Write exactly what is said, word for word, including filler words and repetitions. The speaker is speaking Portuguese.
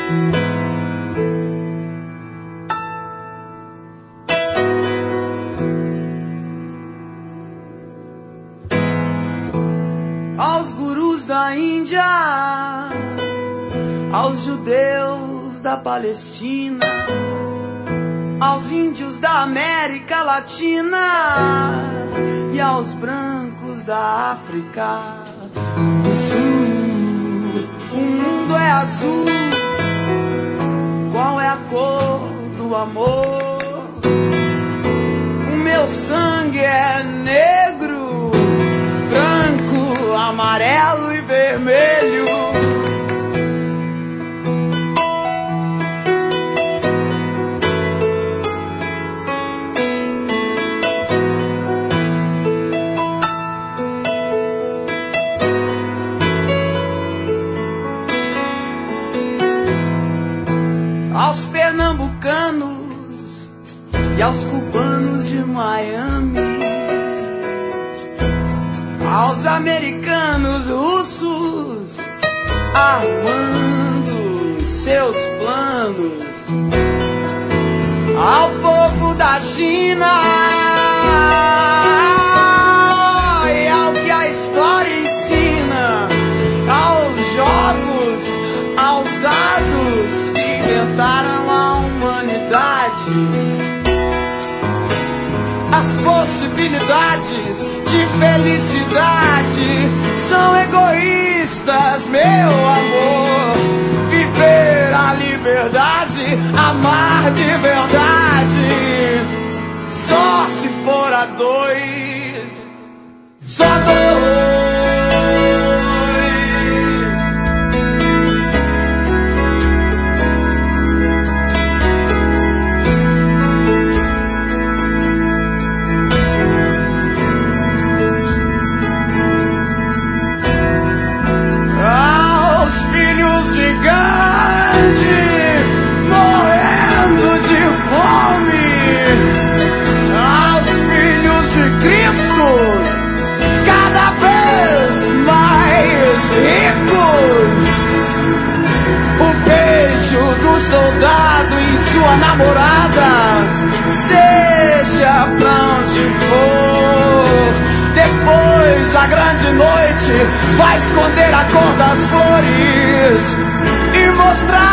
Aos gurus da Índia, aos judeus da Palestina, aos índios da América Latina e aos brancos da África do Sul. O mundo é azul, qual é a cor do amor? O meu sangue é negro, branco, amarelo e vermelho. Aos pernambucanos e aos cubanos de Miami, aos americanos russos armando seus planos, ao povo da China e ao que a história ensina, aos jogos, aos dados que inventaram a humanidade. As possibilidades de felicidade são egoístas, meu amor. Viver a liberdade, amar de verdade, só se for a dois, só dois. Soldado e sua namorada, seja pra onde for. Depois a grande noite vai esconder a cor das flores e mostrar